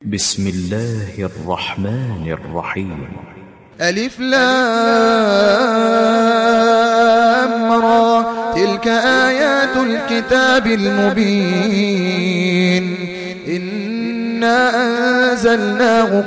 بسم الله الرحمن الرحيم. ألف لام را، تلك آيات الكتاب المبين. إنا أنزلناه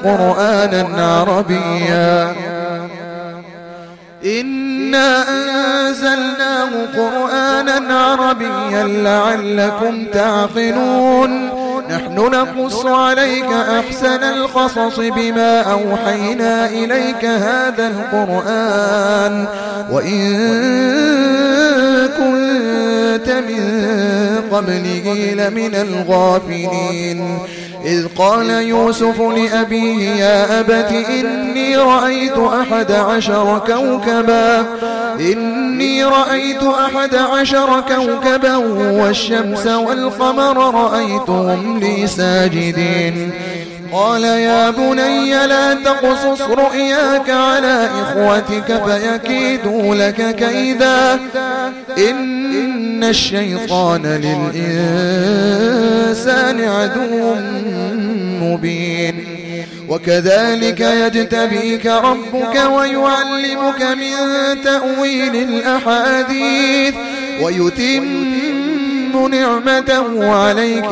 قرآنا عربيا لعلكم تعقلون. نحن نقص عليك أحسن القصص بما أوحينا إليك هذا القرآن وإن كنت من قبله لمن الغافلين. إذ قال يوسف لأبيه يا أبت إني رأيت 11 كوكبا والشمس والقمر رأيتهم لي ساجدين. قال يا بني لا تقصص رؤياك على إخوتك فيكيدوا لك كيدا إن الشيطان للإنسان عدو مبين. وكذلك يجتبيك ربك ويعلمك من تأويل الأحاديث ويتم نعمته عليك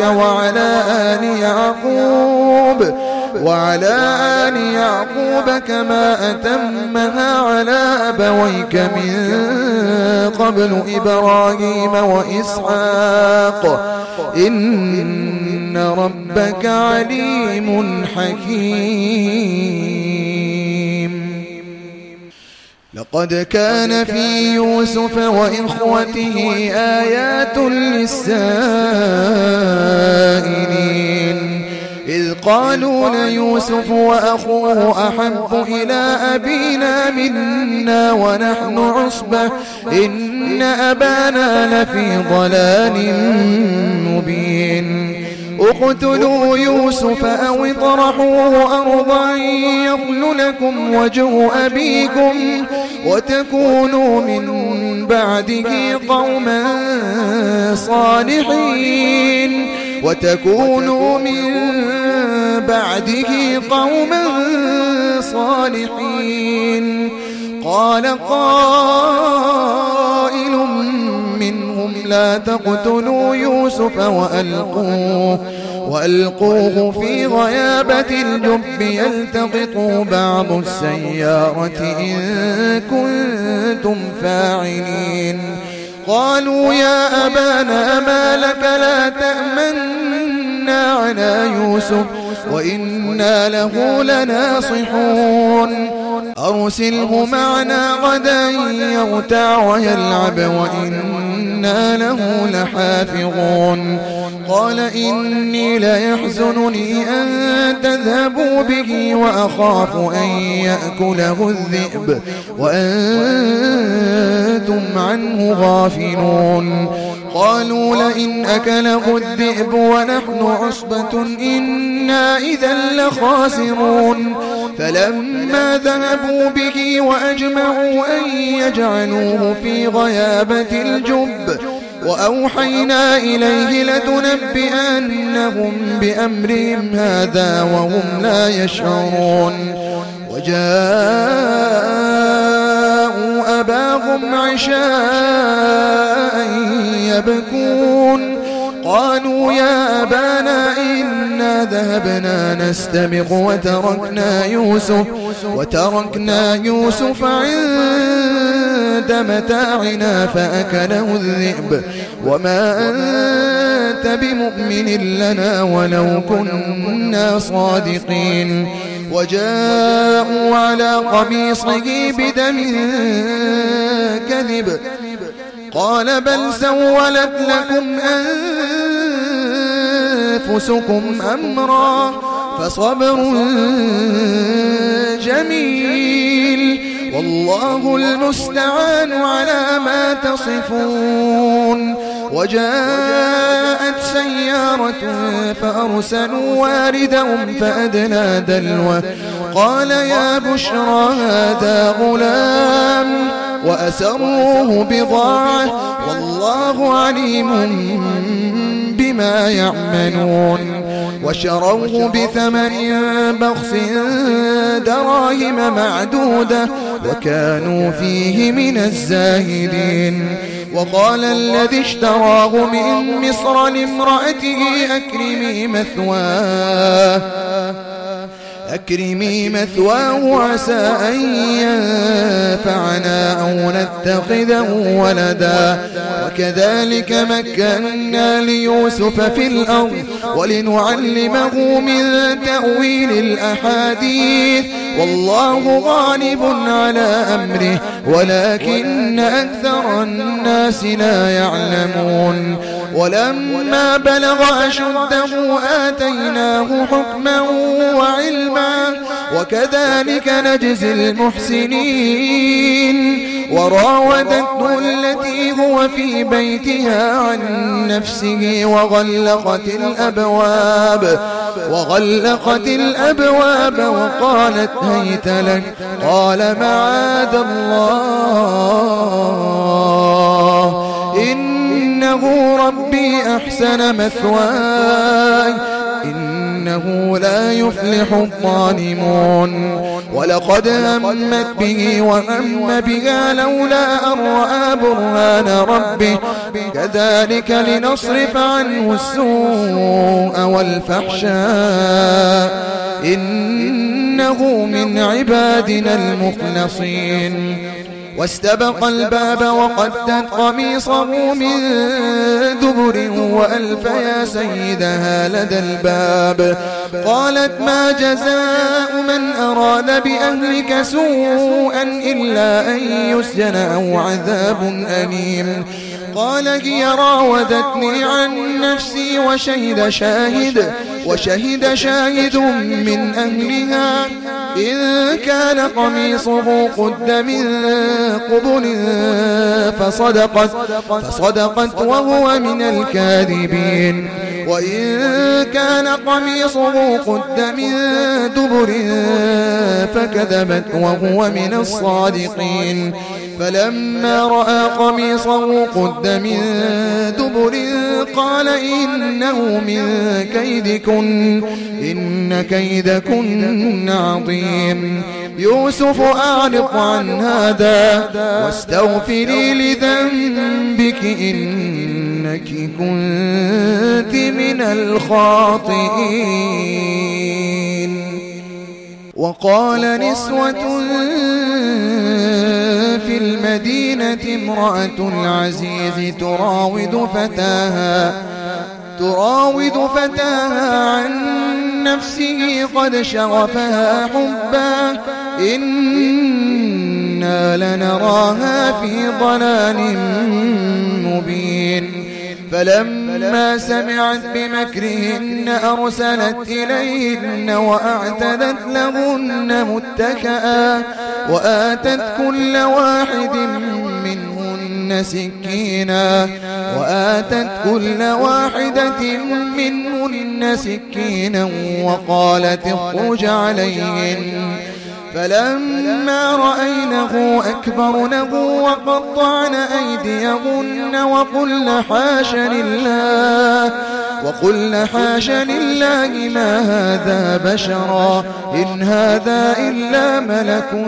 وعلى آل يعقوب كما أتمها على أبويك من قبل إبراهيم وإسحاق إن ربك عليم حكيم. لقد كان في يوسف وإخوته آيات للسائلين. إذ قالوا ليوسف وأخوه أحب إلى أبينا منا ونحن عصبة إن أبانا لفي ضلال مبين. اقتلوا يوسف أو اطرحوه أرضا يخل لكم وجه أبيكم وتكونوا من بعده قوما صالحين. قال قائل منهم لا تقتلوا يوسف وألقوه في غيابة الجب يلتقطوا بعض السيارة إن كنتم فاعلين. قالوا يا أبانا ما لك لا تأمنا على يوسف وإنا له لناصحون. أرسله معنا غدا يرتع ويلعب وإنا له لحافظون. قال إني ليحزنني أن تذهبوا به وأخاف أن يأكله الذئب وأنتم عنه غافلون. قالوا لئن أكله الذئب ونحن عصبة إنا إذا لخاسرون. فلما ذهبوا به وأجمعوا أن يجعلوه في غيابة الجب وأوحينا إليه لتنبئنهم بأمرهم هذا وهم لا يشعرون. وجاءوا أباهم عشاء يبكون. قالوا يا أبانا إنا ذهبنا نستبق وتركنا يوسف عند متاعنا فأكله الذئب وما أنت بمؤمن لنا ولو كنا صادقين. وجاءوا على قميصه بدم كذب قال بل سولت لكم أنفسكم أمرا فصبر جميل والله المستعان على ما تصفون. وجاءت سيارة فأرسلوا واردهم فأدلى دلوه قال يا بشرى هذا غلام وأسروه بضاعة والله عليم بما يعملون. وشروه بثمن بخس دراهم معدودة وكانوا فيه من الزاهدين. وقال الذي اشتراه من مصر لامرأته أكرمي مثواه عسى أن ينفعنا أو نتخذه ولدا وكذلك مكنا ليوسف في الأرض ولنعلمه من تأويل الأحاديث والله غالب على أمره ولكن أكثر الناس لا يعلمون. ولما بلغ أشده آتيناه حكما وعلما وكذلك نجزي المحسنين. وراودته التي هو في بيتها عن نفسه وغلقت الأبواب وقالت هيت لك قال معاذ الله إنه ربي أحسن مثواي إنه لا يفلح الظالمون. ولقد همت به وهم بها لولا أن رأى برهان ربه كذلك لنصرف عنه السوء والفحشاء إنه من عبادنا المخلصين. واستبق الباب وقدت قميصه من دبر وألف يا سيدها لدى الباب. قالت ما جزاء من أراد بأهلك سوءا إلا أن يسجن أو عذاب أليم. قال هي راودتني عن نفسي وشهد شاهد من أهلها إن كان قميصه قد من قبل فصدقت وهو من الكاذبين وإن كان قميصه قد من دبر فكذبت وهو من الصادقين. فلما رأى قميصه قد من دبر قال إنه من كيدكن إن كيدكن عظيم. يوسف أعرض عن هذا واستغفري لذنبك إنك كنت من الخاطئين. وقال نسوة في المدينة امرأة العزيز تراود فتاها عن نفسه قد شغفها حبا إنا لنراها في ضلال مبين. فلما سمعت بمكرهن أرسلت إليهن وأعتدت لهن متكئا وآتت كل واحد منهن سكينا وقالت اخرج عليهن. فلما رأينه أكبرنه وقطعن أيديهن وقلن حاش لله ما هذا بشرا إن هذا إلا ملك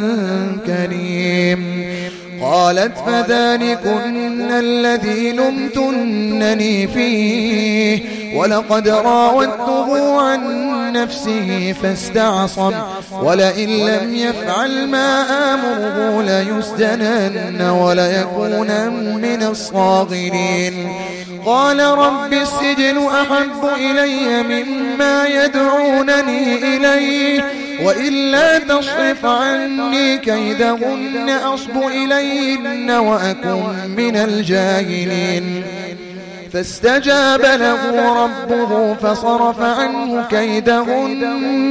كريم. قالت فذلكن الذي لمتنني فيه ولقد راودته عن نفسه فاستعصم ولئن لم يفعل ما آمره ليسجنن وليكون من الصاغرين. قال رب السجن أحب إلي مما يدعونني إليه وإلا تصرف عني كيدهن أصب إليهن وأكن من الجاهلين. فاستجاب له ربه فصرف عنه كيدهن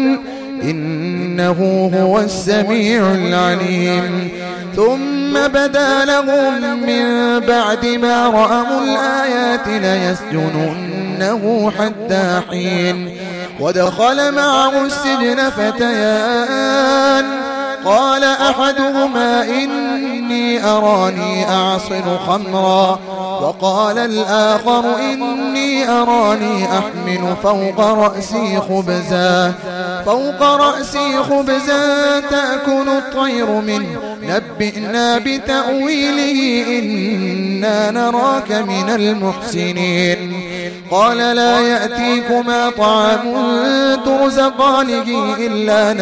إنه هو السميع العليم. ثم بدا لهم من بعد ما رأوا الآيات ليسجننه حتى حين. ودخل معه السجن فتيان قال أحدهما إني أراني أعصر خمرا وقال الآخر إني أراني أحمل فوق رأسي خبزا تأكل الطير منه نبئنا بتأويله إنا نراك من المحسنين قال لا يأتيكما طعام ترزقانه إلا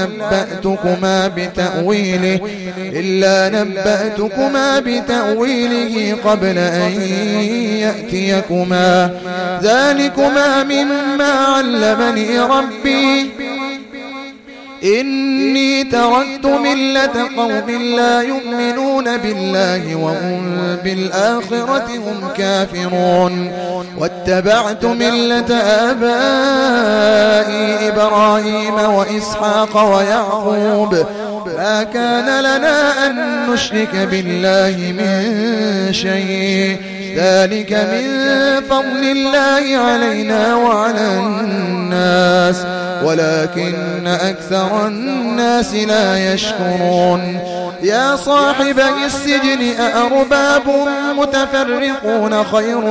نبأتكما بتأويله قبل أن يأتيكما ذلكما مما علمني ربي إني تركت ملة قوم لا يؤمنون بالله وهم بالآخرة هم كافرون واتبعت ملة آبائي إبراهيم وإسحاق ويعقوب ما كان لنا أن نشرك بالله من شيء ذلك من فضل الله علينا وعلى الناس ولكن أكثر الناس لا يشكرون يا صاحبي السجن أأرباب متفرقون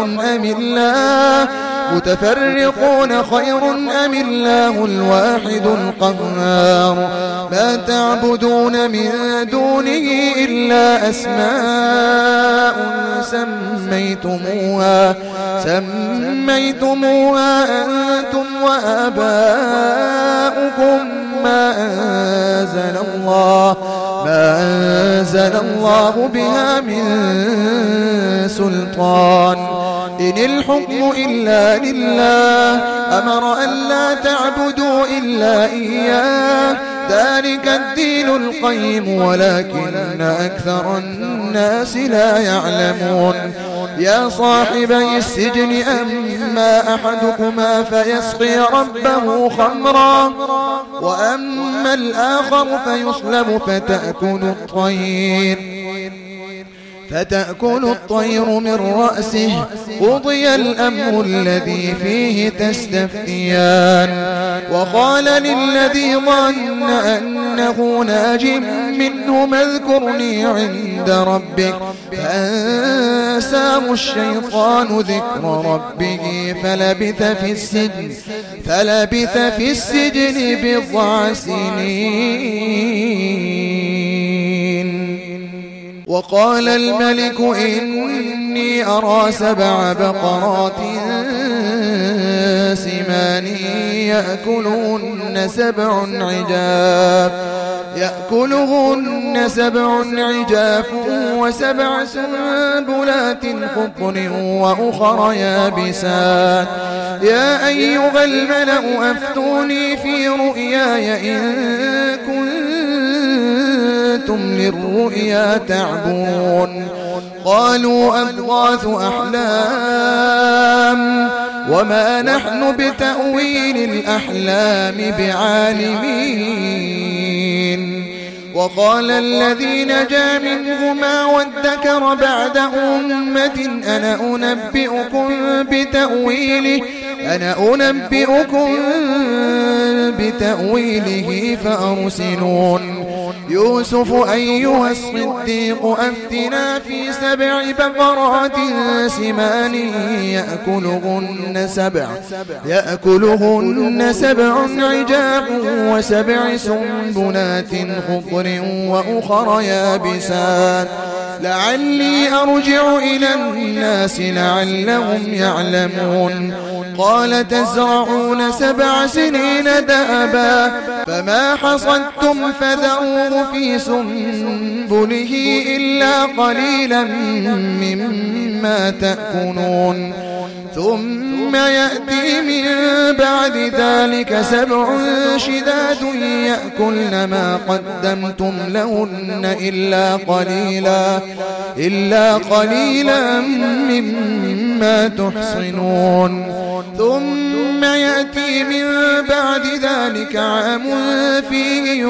خير أم الله الواحد القهار ما تعبدون من دونه إلا أسماء سميتموها أنتم وآباؤكم ما أنزل الله بها من سلطان إن الحكم إلا لله أمر أن لا تعبدوا إلا إياه ذلك الدين القيم ولكن أكثر الناس لا يعلمون يا صاحبي السجن أما أحدكما فيسقي ربه خمرا وأما الآخر فيصلب فتأكل الطير من رأسه قضي الأمر الذي فيه تستفتيان وقال للذي ظن أنه ناج منه اذكرني عند ربك فأنساه الشيطان ذكر ربه فلبث في السجن بضع سنين وقال الملك إني أرى 7 بقرات سمان يأكلهن 7 عجاف و7 سنبلات خضر وأخر يابسات يا أيها الملأ أفتوني في رؤياي إن كنتم للرؤيا تعبرون قالوا أضغاث أحلام وما نحن بتأويل الأحلام بعالمين وقال الذي نجا منهما وادكر بعد أمة أنا أنبئكم بتأويله فأرسلون يوسف أيها الصديق أفتنا في 7 بقرات سمان يأكلهن 7 عجاف و7 سنبلات خضر وأخر يابسات لعلي أرجع إلى الناس لعلهم يعلمون قال تزرعون 7 سنين دأبا فما حصدتم فذروه في سنبله إلا قليلا مما تأكلون ثم يأتي من بعد ذلك 7 شداد يأكلن ما قدمتم لهن إلا قليلا مما تحصنون ثم ثم يأتي من بعد ذلك عام فيه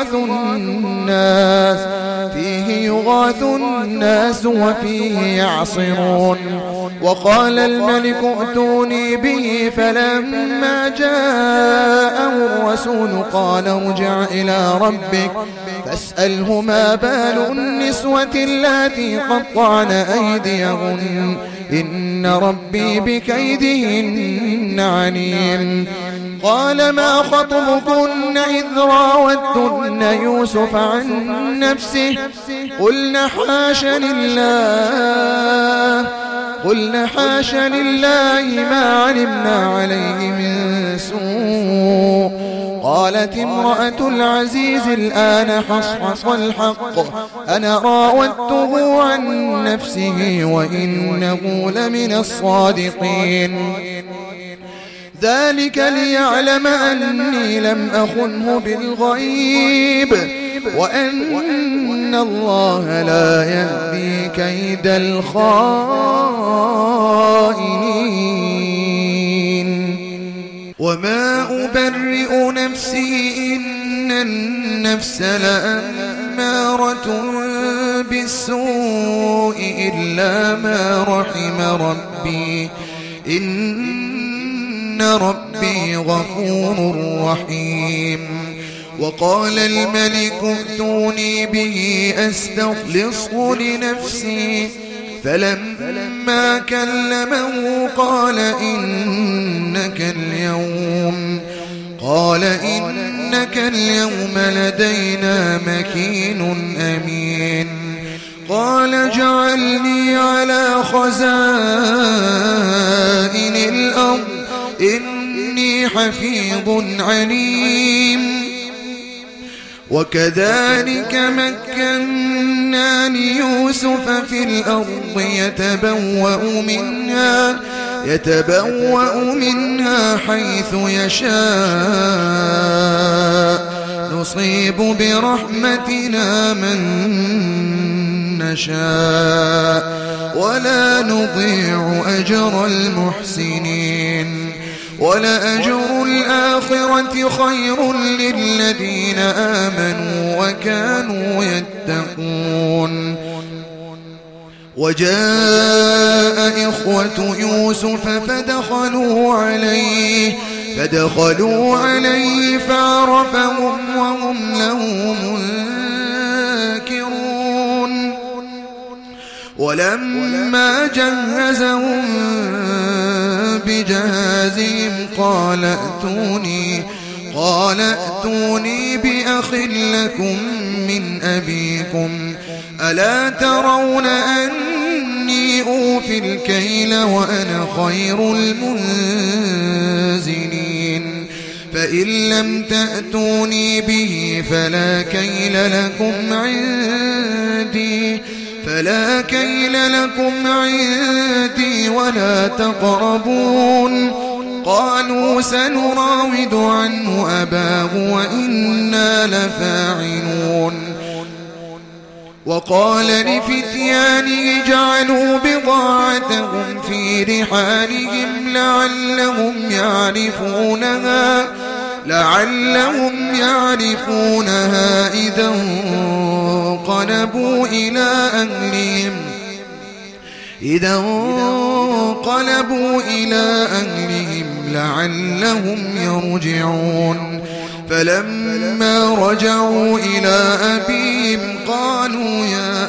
يغاث الناس وفيه يعصرون. وقال الملك ائتوني به، فلما جاءه الرسول قال ارجع إلى ربك فاسأله ما بال النسوة اللاتي قطعن أيديهن إن ربي بكيدهن عليم. قال ما خطبكن إذ راوتن يوسف عن نفسه قلن حاش لله ما علمنا عليه من سوء. قالت امرأة العزيز الآن حصحص الحق أنا راودته عن نفسه وإنه لمن الصادقين. ذلك ليعلم أني لم أخنه بالغيب وأن الله لا يهدي كيد الخائنين. وما أبرئ نفسي إن النفس لأمارة بالسوء إلا ما رحم ربي إن ربي غفور رحيم. وقال الملك ائتوني به أستخلصه لنفسي فلما كلمه قال إنك اليوم لدينا مكين أمين. قال اجعلني على خزائن الأرض إني حفيظ عليم. وكذلك مكنا ليوسف في الأرض يتبوأ منها حيث يشاء نصيب برحمتنا من نشاء ولا نضيع أجر المحسنين. ولأجر الآخرة خير للذين آمنوا وكانوا يتقون. وجاء إخوة يوسف فدخلوا عليه فعرفهم وهم له منكرون. ولما جهزهم بجهازهم قال ائتوني بأخ لكم من أبيكم ألا ترون أني أوفي الكيل وأنا خير المنزلين. فإن لم تأتوني به فلا كيل لكم عندي ولا تقربون. قالوا سنراود عنه أباه وإنا لفاعلون. وقال لفتيانه جعلوا بضاعتهم في رحالهم لعلهم يعرفونها إذا انقلبوا إلى أهلهم لعلهم يرجعون. فلما رجعوا إلى أبيهم قالوا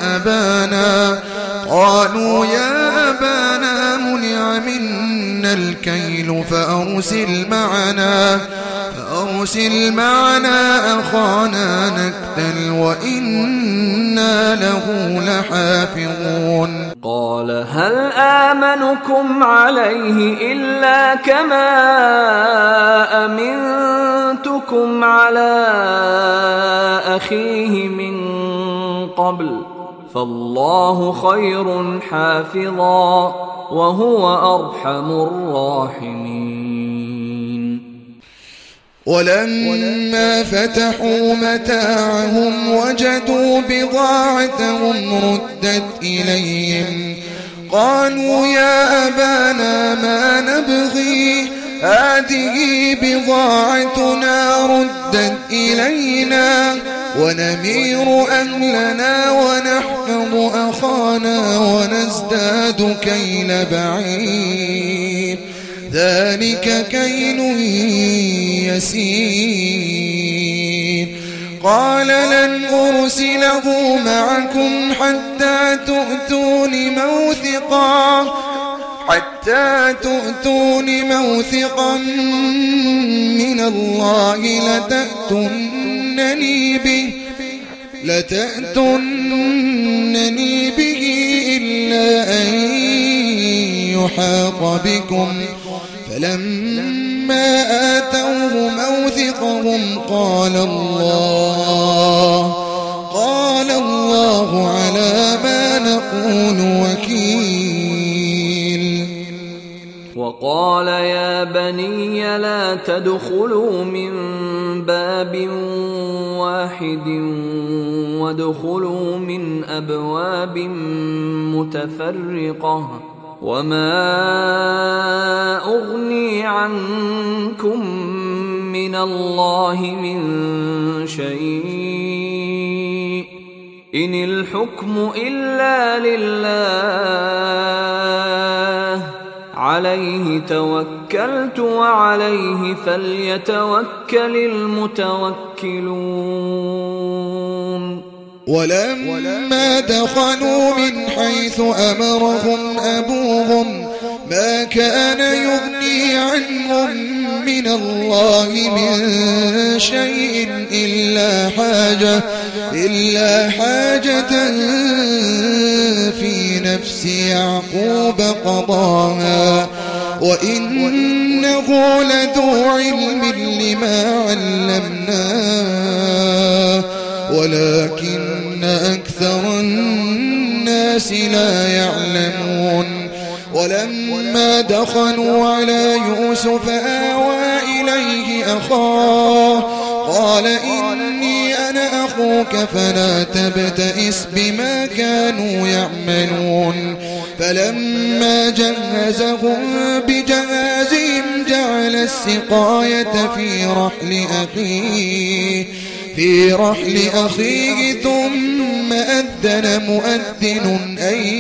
يا أبانا منع منا الكيل فأرسل معنا أخانا نكتل وإنا له لحافظون. قال هل آمنكم عليه إلا كما أمنتكم على أخيه من قبل فالله خير حافظا وهو أرحم الراحمين. ولما فتحوا متاعهم وجدوا بضاعتهم ردت إليهم قالوا يا أبانا ما نبغي هذه بضاعتنا ردت إلينا ونمير أهلنا ونحفظ أخانا ونزداد كيل بعير ذلك كيل يسير قال لن أرسله معكم حتى تؤتون موثقا من الله لتأتونني به إلا أن يحاط بكم فلما آتوه موثقهم قال الله على ما نقول وكيل وقال يا بني لا تدخلوا من باب واحد وادخلوا من أبواب متفرقة وما أغني عنكم من الله من شيء إن الحكم إلا لله عليه توكلت وعليه فليتوكل المتوكلون ولما دخلوا من حيث أمرهم أبوهم ما كان يغني عنهم من الله من شيء إلا حاجة في نفس يعقوب قضاها وإنه لذو علم لما علمناه ولكن أكثر الناس لا يعلمون ولما دخلوا على يوسف آوى إليه أخاه قال إني أنا أخوك فلا تبتئس بما كانوا يعملون فلما جهزهم بجهازهم جعل السقاية في رحل أخيه ثم أذن مؤذن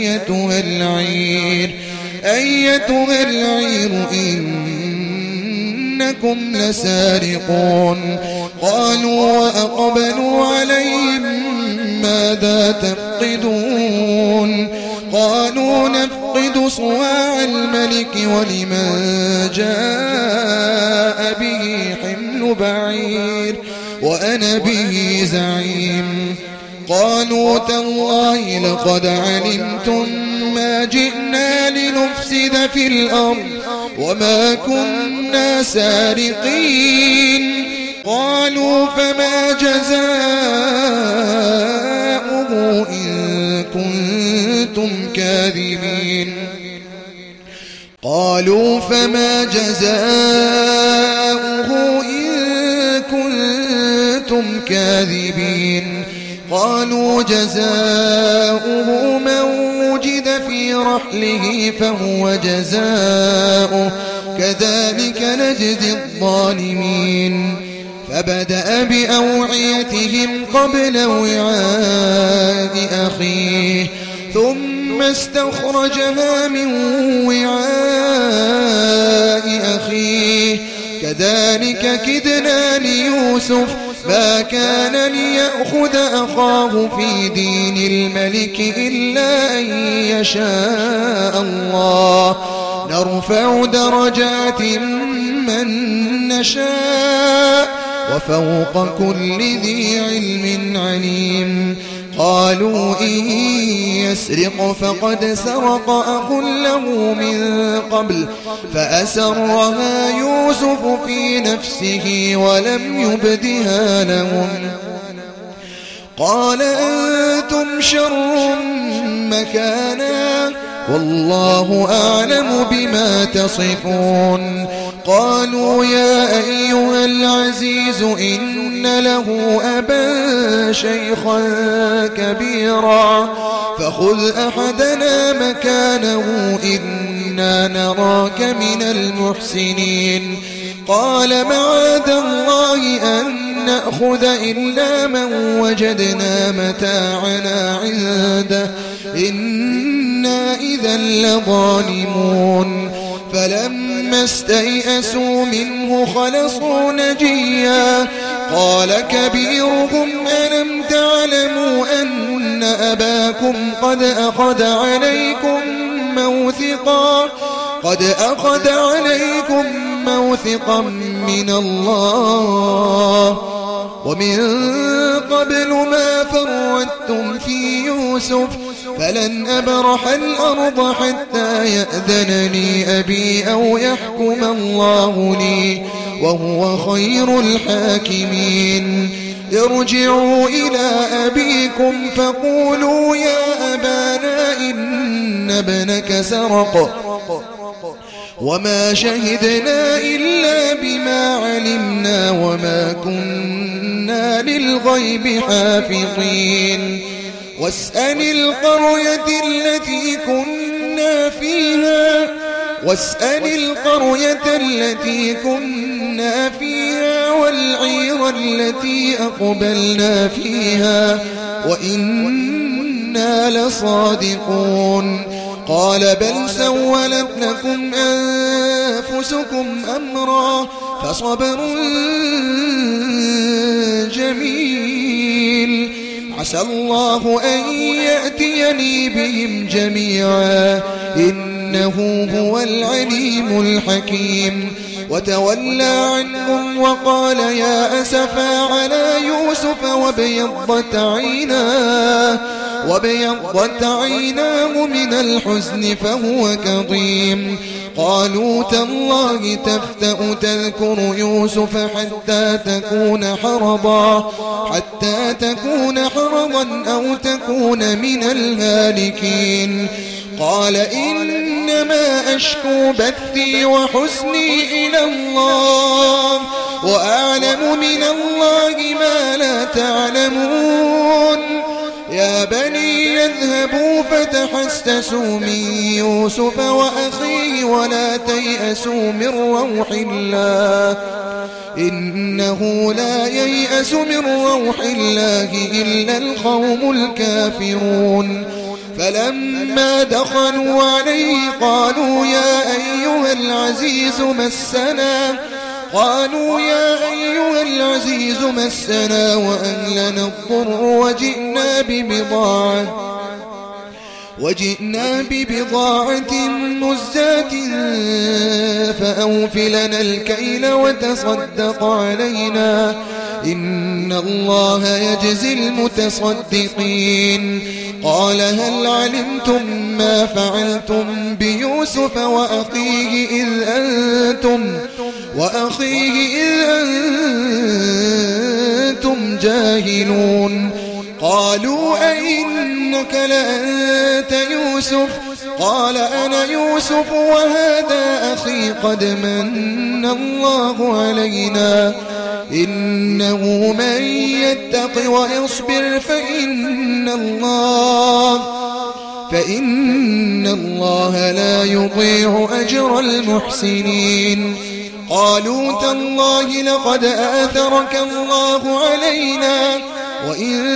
أيتها العير إنكم لسارقون قالوا وأقبلوا عليهم ماذا تفقدون قالوا نفقد صواع الملك ولمن جاء به حمل بعير وأنا به زعيم قالوا تالله لقد علمتم ما جئنا لنفسد في الأرض وما كنا سارقين قالوا فما جزاؤه إن كنتم كاذبين قالوا فما جزاؤه إن كنتم كاذبين قالوا جزاؤه من وجد في رحله فهو جزاؤه كذلك نجزي الظالمين فبدأ بأوعيتهم قبل وعاء أخيه ثم استخرجها من وعاء أخيه كذلك كدنا ليوسف ما كان ليأخذ أخاه في دين الملك إلا أن يشاء الله نرفع درجات من نشاء وفوق كل ذي علم عليم قالوا إن يسرق فقد سرق أخ له من قبل فأسرها يوسف في نفسه ولم يبدها لهم قال أنتم شر مكانا والله أعلم بما تصفون قالوا يا أيها العزيز إن له أبا شيخا كبيرا فخذ أحدنا مكانه إنا إنا نراك من المحسنين. قال معاذ الله أن نأخذ إلا من وجدنا متاعنا عنده إنا إذا لظالمون. فلما استيئسوا منه خلصوا نجيا قال كبيرهم ألم تعلموا أن أباكم قد أخذ عليكم موثقا من الله ومن قبل ما فرطتم في يوسف فلن أبرح الأرض حتى يأذن لي أبي أو يحكم الله لي وهو خير الحاكمين. ارجعوا إلى أبيكم فقولوا يا أبانا إن ابنك سرق وما شهدنا إلا بما علمنا وما كنا للغيب حافظين. واسأل القرية التي كنا فيها والعير التي أقبلنا فيها وإنا لصادقون. قال بل سولت لكم أنفسكم أمرا فصبر جميل عسى الله أن يأتيني بهم جميعا إنه هو العليم الحكيم. وتولى عنهم وقال يا أسفا على يوسف وابيضت عيناه من الحزن فهو كظيم. قالوا تالله تفتأ تذكر يوسف حتى تكون حرضا أو تكون من الهالكين. قال إنما أشكو بثي وحزني إلى الله وأعلم من الله ما لا تعلمون. يا بني يذهبوا فتحسسوا من يوسف وأخيه ولا تيأسوا من روح الله إنه لا ييأس من روح الله إلا القوم الكافرون. فلما دخلوا عليه قالوا يا أيها العزيز مسنا وأهلنا الضر وجئنا ببضاعة مزجاة فأوفلنا الكيل وتصدق علينا إن الله يجزي المتصدقين. قال هل علمتم ما فعلتم بيوسف وأخيه إذ أنتم جاهلون. قالوا أئنك لأنت يوسف قال أنا يوسف وهذا أخي قد من الله علينا إنه من يتق ويصبر فإن الله لا يضيع أجر المحسنين. قالوا تالله لقد آثرك الله علينا وإن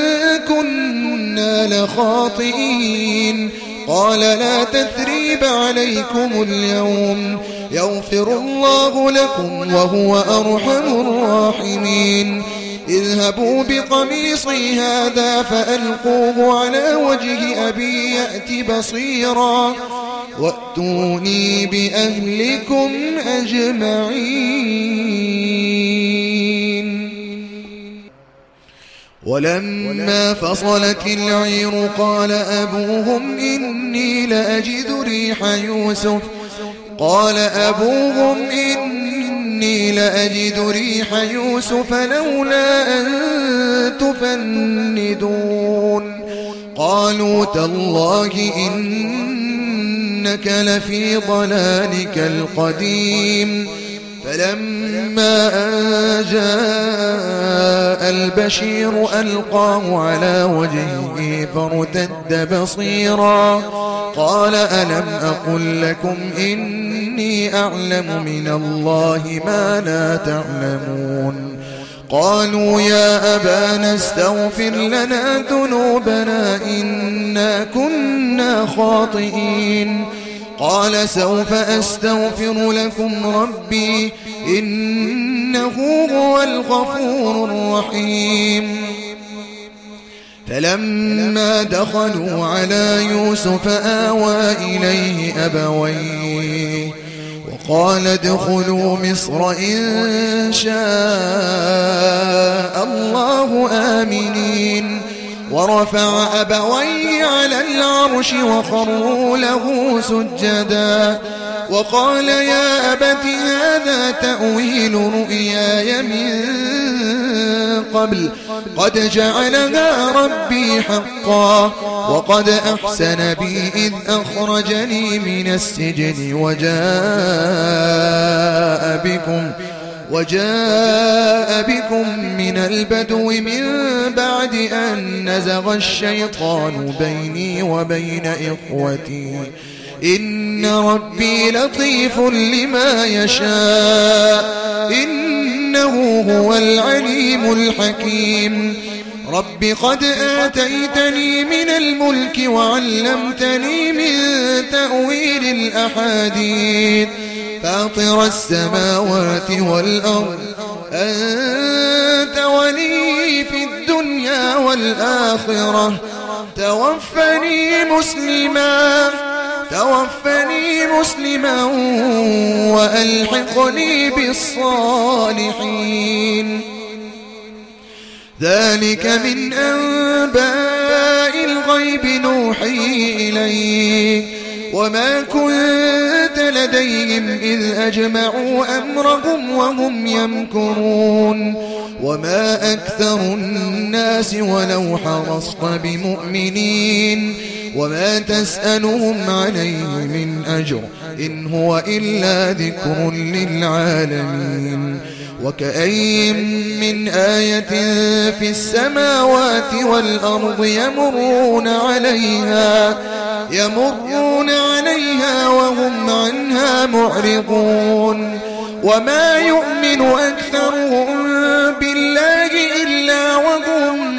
كنا لخاطئين. قال لا تثريب عليكم اليوم يغفر الله لكم وهو أرحم الراحمين. اذهبوا بقميصي هذا فألقوه على وجه أبي يأت بصيرا وأتوني بأهلكم أجمعين. ولما فصلت العير قال أبوهم إني لأجد ريح يوسف لولا أن تفندون. قالوا تالله إنك لفي ضلالك القديم. فلما أن جاء البشير ألقاه على وجهه فارتد بصيرا قال ألم أقل لكم إني أعلم من الله ما لا تعلمون قالوا يا أبانا استغفر لنا ذنوبنا إنا كنا خاطئين قال سوف أستغفر لكم ربي إنه هو الغفور الرحيم فلما دخلوا على يوسف آوى إليه أبويه وقال ادخلوا مصر إن شاء الله آمنين ورفع أبويه على العرش وخروا له سجدا وقال يا أبت هذا تأويل رؤياي من قبل قد جعلها ربي حقا وقد أحسن بي إذ أخرجني من السجن وجاء بكم من البدو من بعد أن نزغ الشيطان بيني وبين إخوتي إن ربي لطيف لما يشاء إنه هو العليم الحكيم رب قد آتيتني من الملك وعلمتني من تأويل الأحاديث فاطر السماوات والأرض أنت ولي في الدنيا والآخرة توفني مسلما وألحقني بالصالحين ذلك من أنباء الغيب نوحي إليك وما كنت لديهم إذ أجمعوا أمرهم وهم يمكرون وما أكثر الناس ولو حرصت بمؤمنين وما تسألهم عليه من أجر إن هو إلا ذكر للعالمين وكأين من آية في السماوات والأرض يمرون عليها وهم عنها معرضون وما يؤمن أكثرهم بالله إلا وهم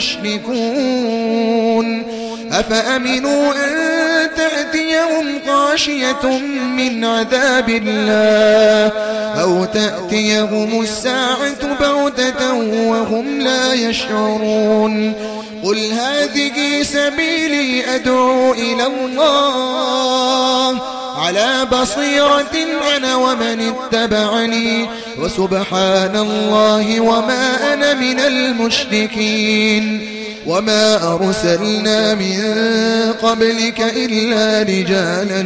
مشركون أفأمنوا أن تأتيهم غاشية من عذاب الله أو تأتيهم الساعة بغتة وهم لا يشعرون قل هذه سبيلي أدعو إلى الله على بصيرة أنا ومن اتبعني وسبحان الله وما أنا من المشركين وما أرسلنا من قبلك إلا رجالا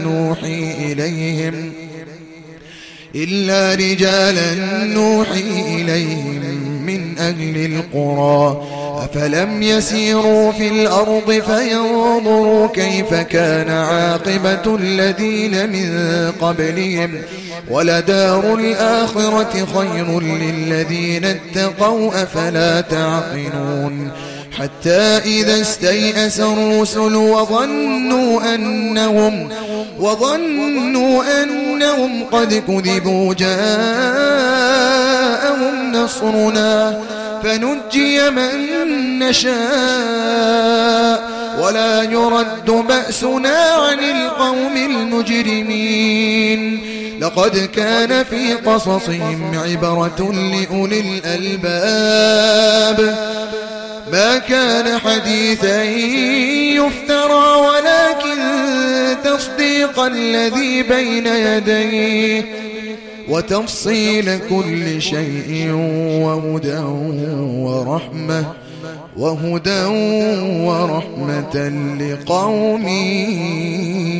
نوحي إليهم من أهل القرى أفلم يسيروا في الأرض فينظروا كيف كان عاقبة الذين من قبلهم ولدار الآخرة خير للذين اتقوا أفلا تعقلون حتى إذا استيأس الرسل وظنوا أنهم قد كذبوا جاءهم نصرنا فنجي من نشاء ولا يرد بأسنا عن القوم المجرمين لقد كان في قصصهم عبرة لأولي الألباب ما كان حديثا يفترى ولكن تصديق الذي بين يديه وتفصيل كل شيء وهدى ورحمة لقوم